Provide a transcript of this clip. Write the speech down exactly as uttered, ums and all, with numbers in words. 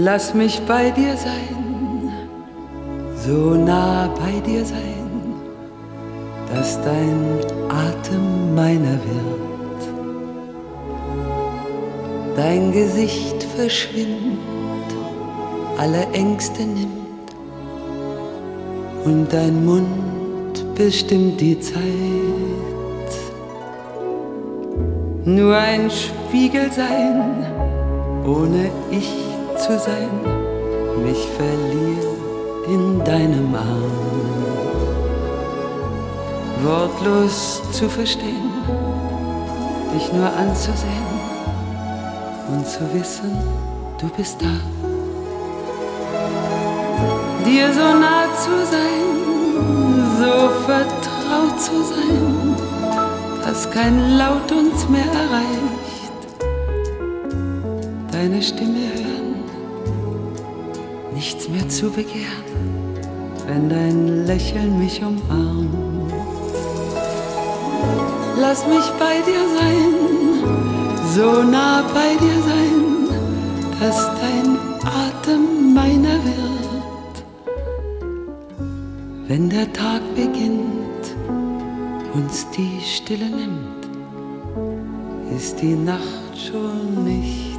Lass mich bei dir sein, so nah bei dir sein, dass dein Atem meiner wird. Dein Gesicht verschwindet, alle Ängste nimmt und dein Mund bestimmt die Zeit. Nur ein Spiegel sein, ohne ich zu sein, mich verliere in deinem Arm. Wortlos zu verstehen, dich nur anzusehen und zu wissen, du bist da. Dir so nah zu sein, so vertraut zu sein, dass kein Laut uns mehr erreicht. Deine Stimme hören, nichts mehr zu begehren, wenn dein Lächeln mich umarmt. Lass mich bei dir sein, so nah bei dir sein, dass dein Atem meiner wird. Wenn der Tag beginnt, uns die Stille nimmt, ist die Nacht schon nicht